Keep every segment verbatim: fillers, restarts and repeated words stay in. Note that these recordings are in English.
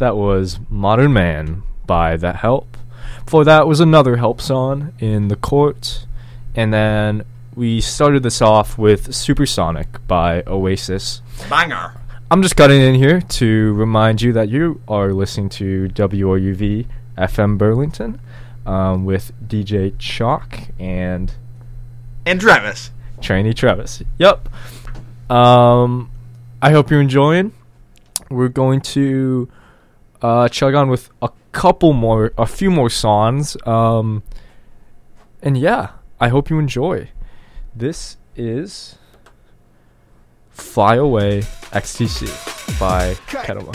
That was Modern Man by The Help. Before that was another Help song, In the Court. And then we started this off with Supersonic by Oasis. Banger. I'm just cutting in here to remind you that you are listening to W R U V F M Burlington um, with D J Chalk and... And Travis. Trainee Travis. Yep. Um, I hope you're enjoying. We're going to uh, chug on with a couple more, a few more songs. Um, and yeah, I hope you enjoy. This is Fly Away X T C by Kettle.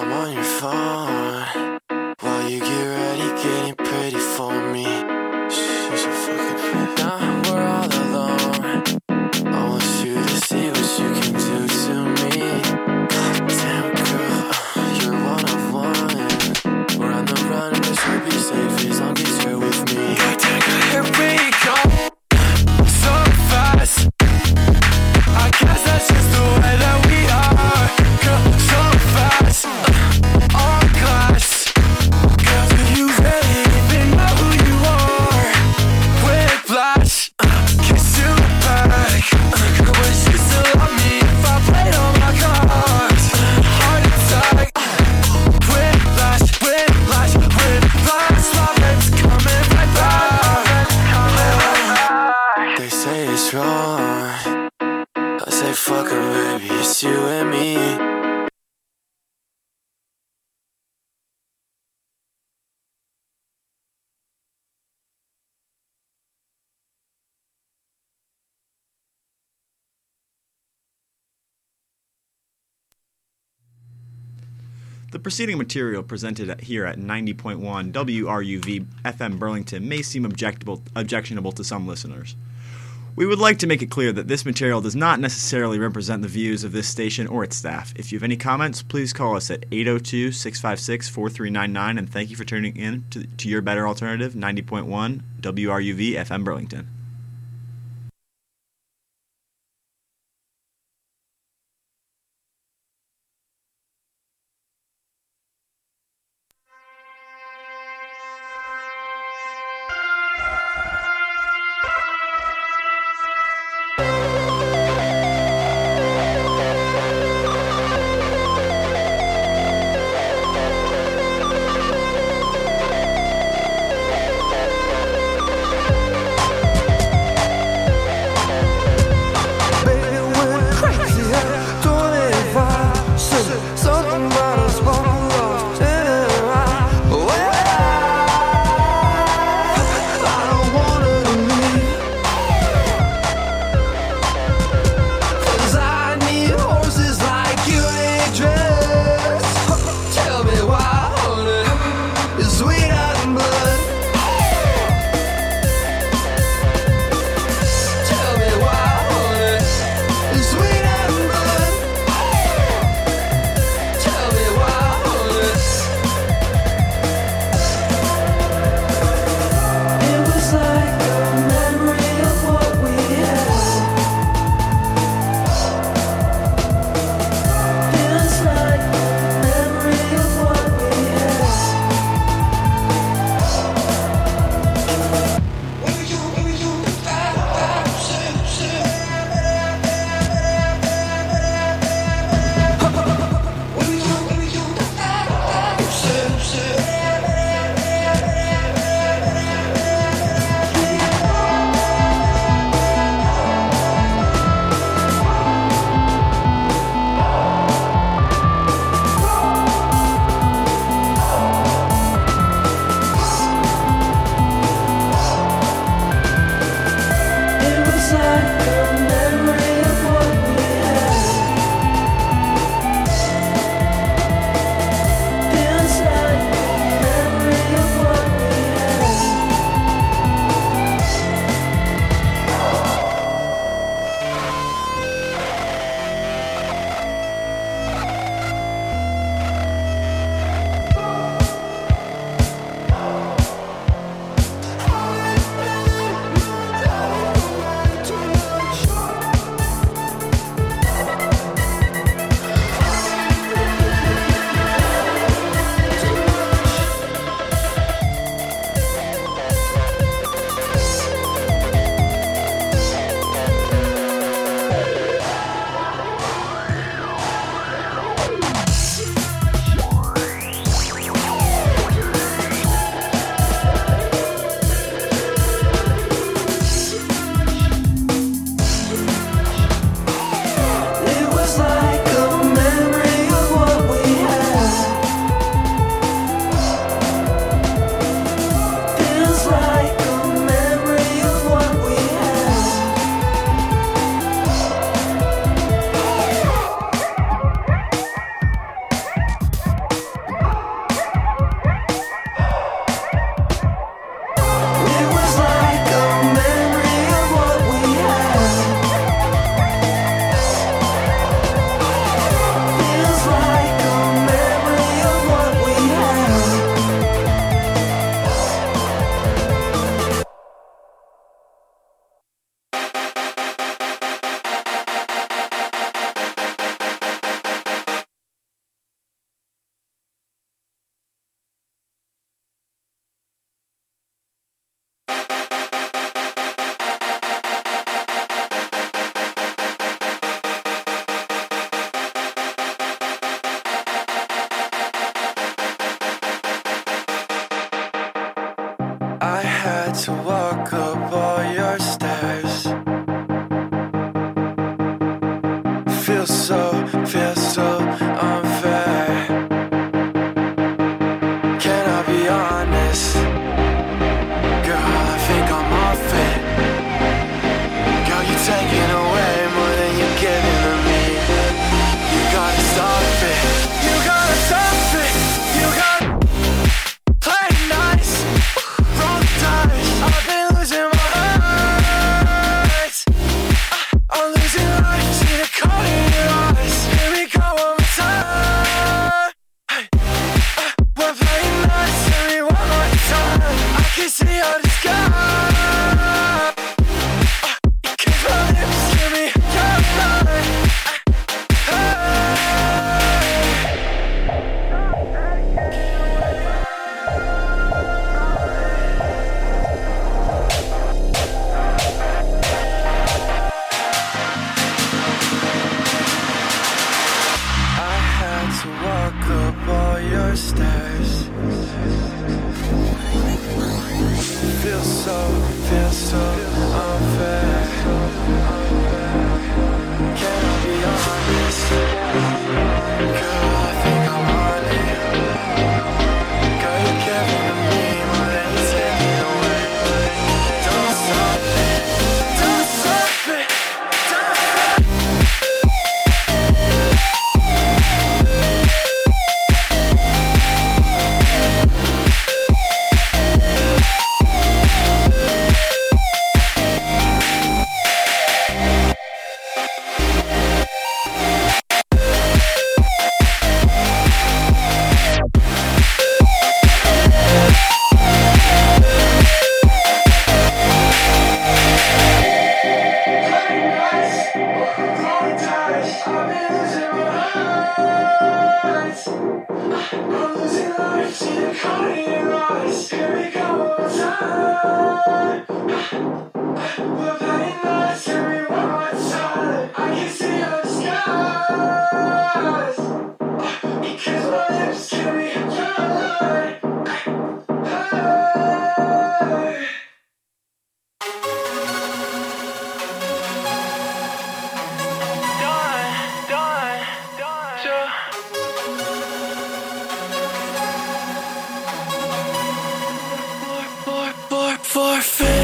I'm on your phone while you get ready, getting pretty for me. She's so fucking pretty. Now we're all alone. I want you to see what you can do to me. Goddamn girl, you're one of one. We're on the run, but you'll be safe as long as you're with me. Here we go, so fast. I guess that's just the way that we are. Girl, so fast, all glass. Girl, do you really even know who you are? Whiplash, kiss you back. Girl, would you still love me if I played all my cards? Heart attack, whiplash, whiplash, whiplash. My lips coming right back. They say it's wrong. I say fuck 'em, baby, it's you and me. The preceding material presented here at ninety point one W R U V F M Burlington may seem objectable, objectionable to some listeners. We would like to make it clear that this material does not necessarily represent the views of this station or its staff. If you have any comments, please call us at eight oh two, six five six, four three nine nine, and thank you for tuning in to, to your better alternative, ninety point one W R U V F M Burlington. had to walk up all your stairs. Feels so, feels so unfair. Can I be honest? Girl, I think I'm off it. Girl, you're taking away more than you're giving to me. You gotta stop it. You gotta stop it. You gotta play nice. Roll the dice. I've been losing my eyes. I'm losing light. See the color in your eyes. Here we go one more time. Hey. We're playing nice. Tell me one more time. I can see your disguise. Kiss my lips. Give me your mind. I had to walk up all your stairs. Feels so, feels so unfair. Can I be honest? Girl, I think I'm on it. Girl, you're giving to me more than you're taking away. Don't stop it. Don't stop it. Don't stop it. Forfeit.